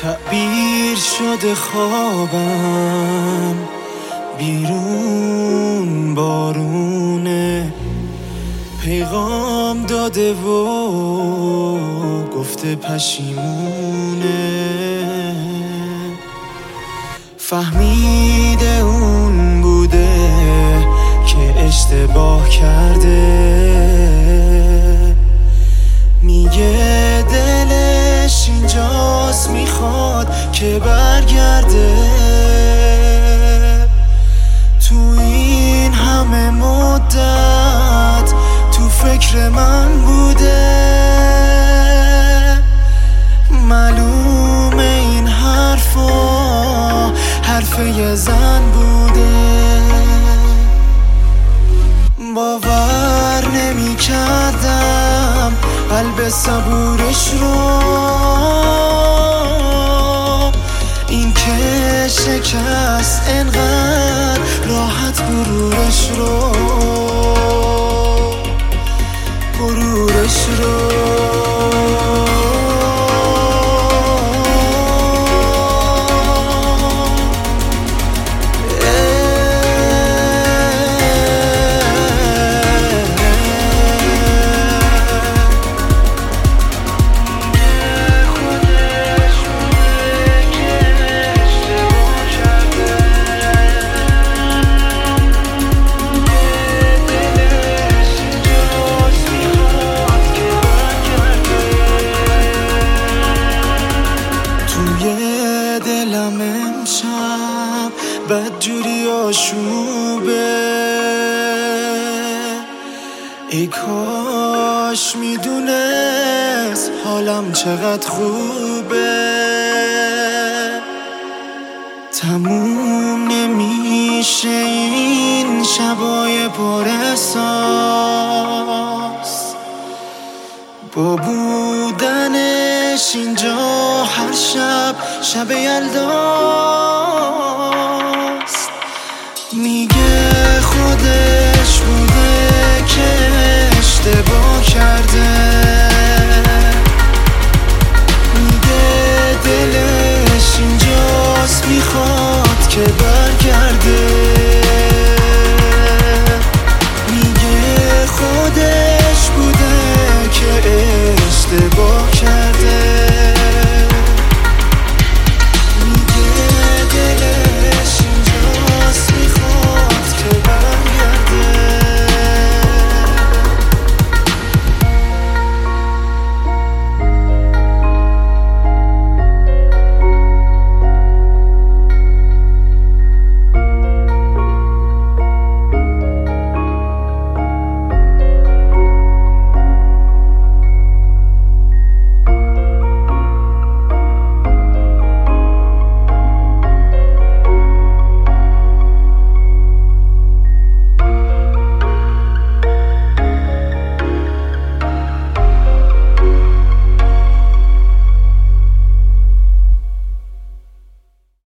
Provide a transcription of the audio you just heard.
تعبیر شده خوابم، بیرون بارونه، پیغام داده و گفته پشیمونه. فهمیده اون بوده که اشتباه کرده، میگه دلش اینجاست، میخواد که برگرده. تو این همه مدت تو فکر من بوده، معلومه این حرفا حرف یه زن بوده. باور نمی کردم قلب صبورش رو، این که شکست انقدر راحت غرورش رو. دلم امشب بدجوری آشوبه، ای کاش میدونست حالم چقدر خوبه. تموم نمیشه این شبای پر احساس، با بودنش اینجا هر شب شب یلدا.